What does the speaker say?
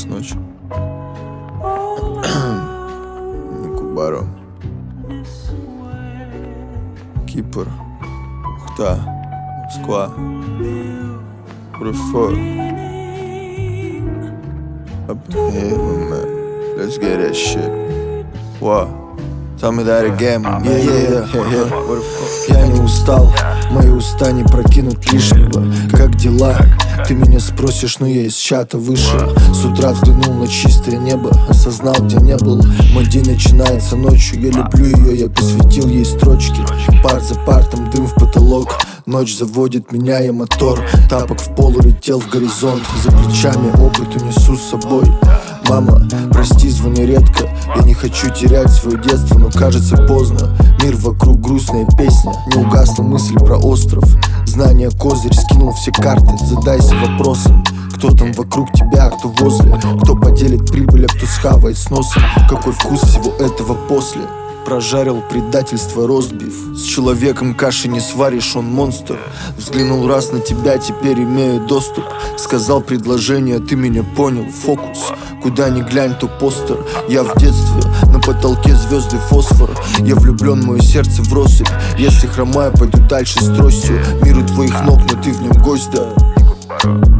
час ночи. Кубаро, Кипр, Ухта, Москва, Руфор. Up in here, man. Let's get that shit. Wow. Tell me that again, man. Yeah. What the fuck? Я не устал, мои уста не прокинут лишнего. Как дела? Ты меня спросишь, но я из чата вышел. С утра взглянул на чистое небо, осознал, где не был. Мой день начинается ночью, я люблю ее, я посвятил ей строчки. Пар за партом, дым в потолок. Ночь заводит меня, я мотор. Тапок в пол улетел в горизонт. За плечами опыт унесу с собой. Мама, прости, звоню редко. Я не хочу терять свое детство, но кажется поздно. Мир вокруг, грустная песня. Не угасла мысль про остров. Знание козырь, скинул все карты. Задайся вопросом, кто там вокруг тебя, кто возле. Кто поделит прибыль, а кто схавает с носом. Какой вкус всего этого после. Прожарил предательство ростбиф. С человеком каши не сваришь, он монстр. Взглянул раз на тебя, теперь имею доступ. Сказал предложение, ты меня понял, фокус. Куда ни глянь, то постер. Я в детстве, на потолке звезды фосфор. Я влюблен, мое сердце в россыпь. Если хромаю, пойду дальше с тростью. Мир у твоих ног, но ты в нем гость, да.